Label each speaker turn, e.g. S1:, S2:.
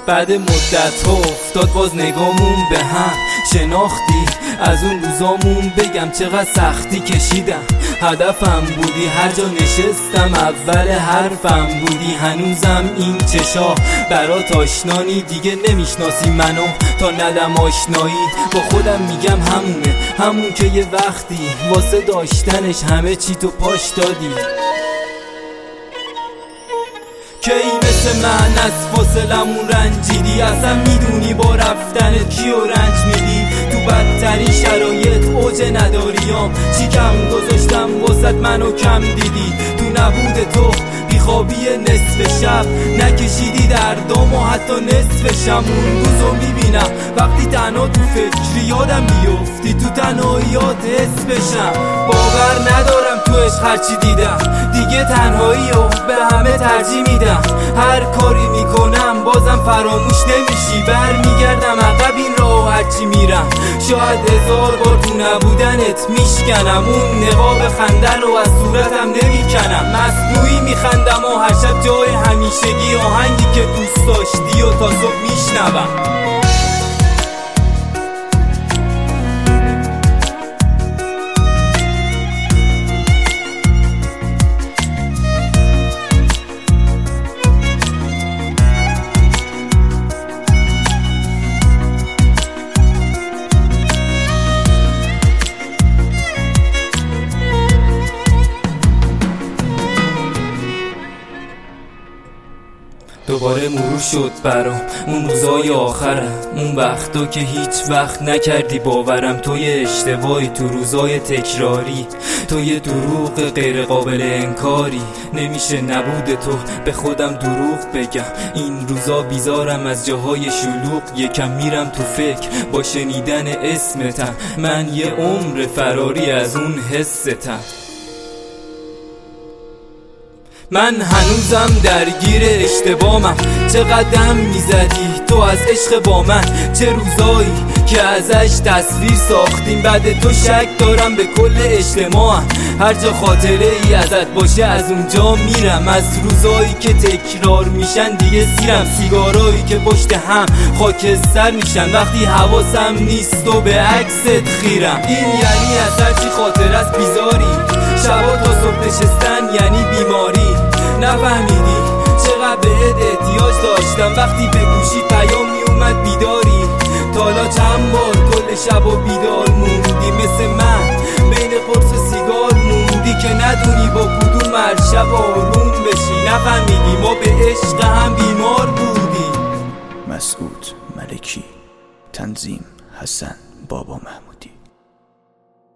S1: بعد مدت ها افتاد باز نگامون به هم، شناختی از اون روزامون بگم چقدر سختی کشیدم. هدفم بودی، هر جا نشستم اول حرفم بودی. هنوزم این چشا برات آشنانی، دیگه نمیشناسی منو تا ندم آشنایی. با خودم میگم همونه، همون که یه وقتی واسه داشتنش همه چی تو پاش دادی. که این مثل من از فاصلمون رنجیدی، اصلا میدونی با رفتنت کیو رنج میدی. تو بدترین شرایط اوج نداریام، چی کم گذاشتم واسط منو کم دیدی. تو نبود تو بیخوابی نصف شب، نکشیدی دردام و حتی نصف شم. اون روزو میبینم وقتی تنها تو فکری یادم بیفتی، تو تنهاییات حس بشم. باور ندارم تو عشق هرچی دیدم، دیگه تنهایی رو به همه ترجیح میدم. هر کاری میکنم بازم فراموش نمیشی، برمیگردم عقب این راه و هرچی میرم. شاید 1000 بار تو نبودنت میشکنم، اون نقاب خنده رو از صورتم نمیکنم. مصنوعی میخندم و هر شب جای همیشگی آهنگی که دوست داشتی و تا صبح میشنوم. دوباره مرور شد برام اون روزای آخرم، اون وقتا که هیچ وقت نکردی باورم. توی اشتباهی تو روزای تکراری، توی دروغ غیر قابل انکاری. نمیشه نبود تو به خودم دروغ بگم. این روزا بیزارم از جاهای شلوغ، یکم میرم تو فکر با شنیدن اسمتم. من یه عمر فراری از اون حستم. من هنوزم درگیر اشتباهم، چه قدم میزدی تو از عشق با من. چه روزایی که ازش تصویر ساختیم، بعد تو شک دارم به کل اجتماعم. هر جا خاطره ای ازت باشه از اونجا میرم. از روزایی که تکرار میشن دیگه سیرم، سیگارایی که پشت هم خاکستر میشن وقتی حواسم نیست و به عکست خیرم. این یعنی از هرچی خاطر است بیزاری، شبا تا صبح نشستن یعنی بیماری. نفهمیدی چقدر بهت احتیاج داشتم، وقتی به گوشی پیام میومد بیداری. تالا چند بار کل شب و بیدار موندی، مثل من بین قرص و سیگار موندی. که ندونی با کدوم هر شب آروم بشی، نفهمیدی ما به